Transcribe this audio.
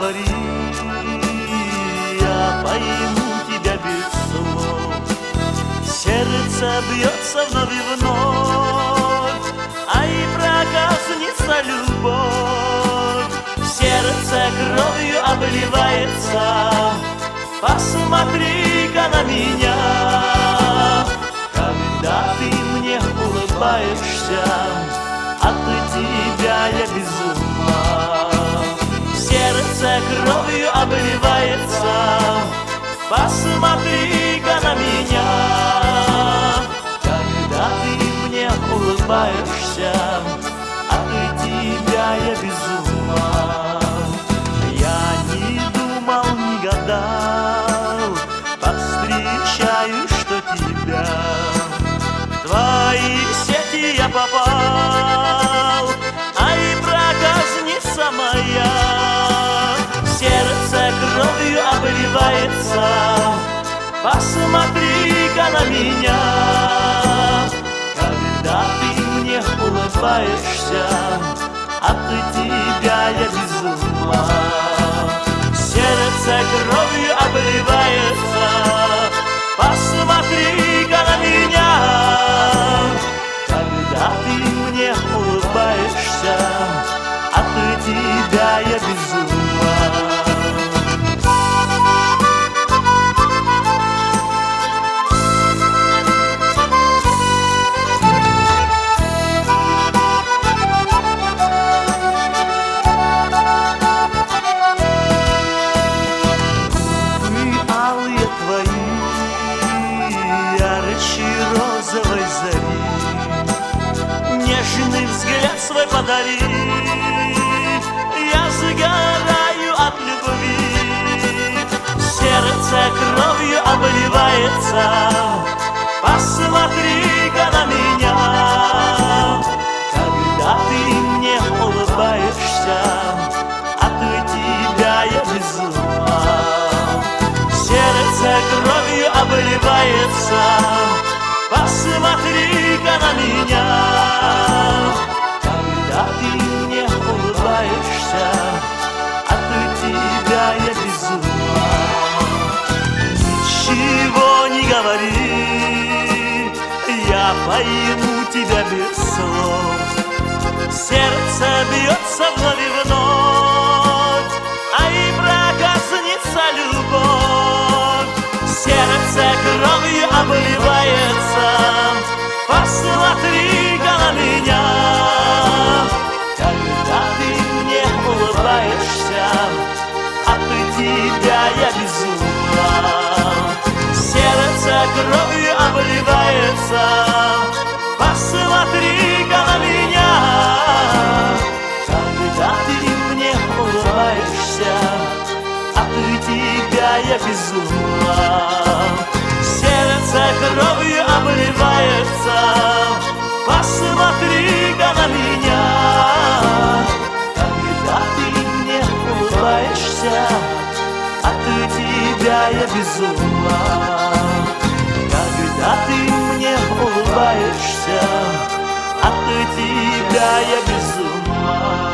говори, я пойму тебя без слов. Сердце бьется вновь и вновь, а и проказница любовь. Сердце кровью обливается, посмотри-ка на меня. Когда ты мне улыбаешься, от тебя я без ума. Сердце кровью обливается, посмотри-ка на меня. Когда ты мне улыбаешься, от тебя я без ума. Я не думал, не гадал, повстречаю, что тебя в твои сети я попал, ай, проказница моя. Сердце кровью обливается, посмотри-ка на меня. Когда ты мне улыбаешься, от тебя я без ума. Сердце кровью обливается, посмотри-ка на меня. Когда ты мне улыбаешься, от тебя я без ума. Розовой зари, нежный взгляд свой подари. Я загораю от любви, сердце кровью обливается, посмотри-ка на меня. Когда ты мне улыбаешься, от тебя я без ума. Сердце кровью обливается, посмотри-ка на меня. Когда ты мне улыбаешься, от тебя я без ума. Ничего не говори, я пойму тебя без слов. Сердце бьется вновь и вновь, а и проказница любовь. Сердце кровью обливается, посмотри-ка на меня. Когда ты мне улыбаешься, от тебя я без ума. Сердце кровью обливается, посмотри-ка на меня. Когда ты мне улыбаешься, от тебя я без ума. Сердце кровью обливается, посмотри-ка на меня. Когда ты мне улыбаешься, от тебя я без ума. Когда ты мне улыбаешься, от тебя я без ума.